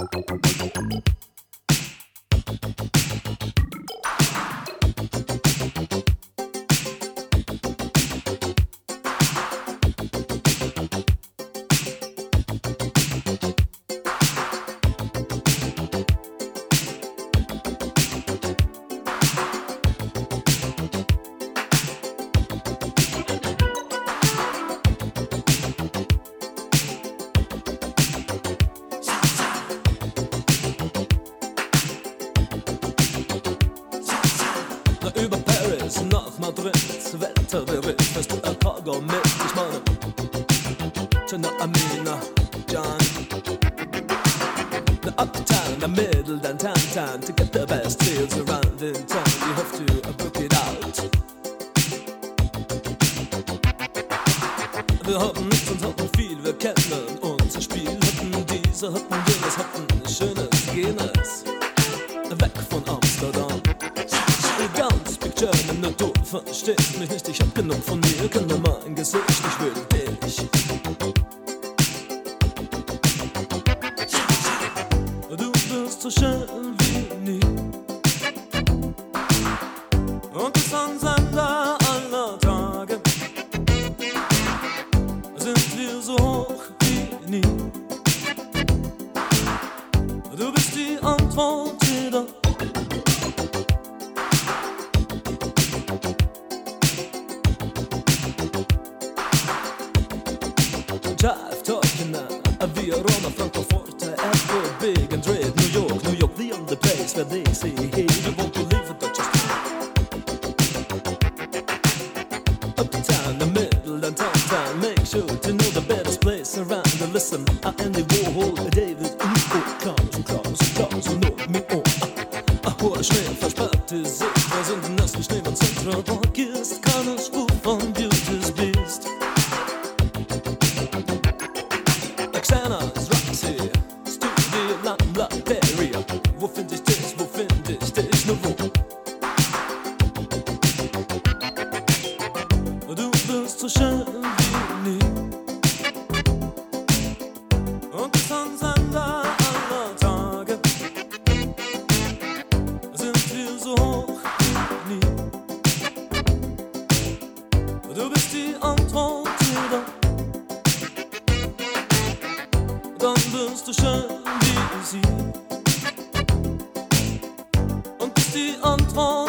Über Paris nach Madrid, Wetterbericht, wirst du El Cargo mit, ich meine Chana Amina, John The uptown, the middle, then downtown to get the best deals around in town, you have to book it out. Wir haben nichts und hatten viel, wir kennen unser Spiel, hatten diese, hatten jenes, hatten schönes, jenes, weg von Amsterdam. Ganz Big German, nur du verstehst mich nicht, ich hab genug von mir, kenn nur mein Gesicht, ich will dich. Du bist so schön wie nie und bist ein Sender aller Tage, sind wir so hoch wie nie. Du bist die Antwort jeder. Drive, talking now, via Roma, Francoforte, Airport, big and red, New York, the only place where they say, hey, you won't believe it, but just uptown, the middle and downtown, make sure to know the best place around and listen, Andy Warhol, David, Klaus, und noch mir, hoher Schnee, versperrte Sicht, wir sind im nassen Schnee, wenn Central Park ist, keine Spur von Beauty's Beast. Xana's, Roxy, Studio, Lamlateria. Wo find ich dich, nur wo? Du bist so schön wie nie und bist ein Sender aller Tage, sind wir so hoch wie nie. Du bist die Antwort jeder. Dann bist du schön wie sie und bist die Antwort.